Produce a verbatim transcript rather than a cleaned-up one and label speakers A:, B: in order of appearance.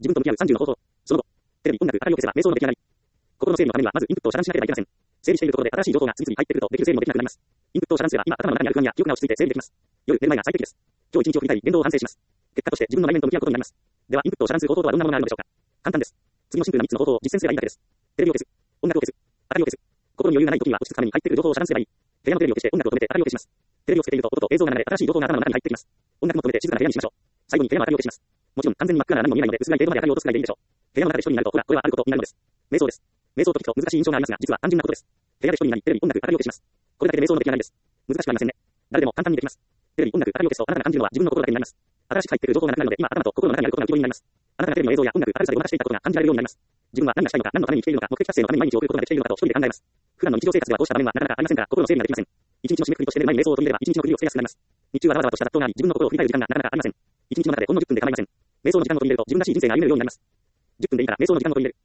A: 自分と向き合うさんじゅうの方法。その後、テレビ、音楽、明かりを消せば瞑想の出来上がり。心の整理のためには、まずインプットを遮断しなければいけません。整理しているところで新しい情報が次々入ってくると、できる整理もできなくなります。インプットを遮断すれば、今頭の中にある不安や記憶が落ち着いて整理できます。夜、寝る前が最適です。今日一日を振り返り、言動を反省します。結果として自分の内面と向き合うことになります。では、インプットを遮断する方法とはどんなものがあるのでしょうか。簡単です。次のシンプルなみっつの方法を実践すればいいだけです。テレビを消す。音楽を消す。明かりを消す。心に余裕がない時には落ち着くために入ってくる情報を遮断すればいい。部屋のテレビを消して音楽を止めて明かりを消します。テレビをつけていると音と映像が流れ、新しい情報が頭の中に入ってきます。音楽も止めて静かな部屋にしましょう。最後に部屋の明かりを消します。もちろん完全に真っ暗なら何も見えないので、薄暗い程度まで明かりを落とすくらいでいいでしょう。部屋の中で一人になると、ほら、これはあることになるのです。瞑想です。瞑想と聞くと難しい印象がありますが、実は単純なことです。部屋で一人になり、テレビ、音楽、明かりを消します。これだけで瞑想の出来上がりです。難しくありませんね。誰でも簡単にできます。テレビ、音楽、明かりを消すと、あなたが感じるのは自分の心だけになります。新しく入ってくる情報がなくなるので、今頭と心の中にあることが浮き彫りになります。あなたがテレビの映像や音楽、明るさでごまかしていたことが感じられるようになります。自分は何がしたいのか、何のために生きているのか、目的達成のために毎日を送ることができているのかと一人で考えます。普段の日常生活ではこうした場面はなかなかありませんから、心の整理ができません。一日の締めくくりとして寝る前に瞑想を取り入れれば、一日の区切りをつけやすくなります。日中はざわざわとした雑踏があり、自分の心を振り返る時間がなかなかありません。一日の中でほんのじゅっぷんで構いません。瞑想の時間を取り入れると、自分らしい人生が歩めるようになります。じゅっぷんでいいから瞑想の時間を取り入れる。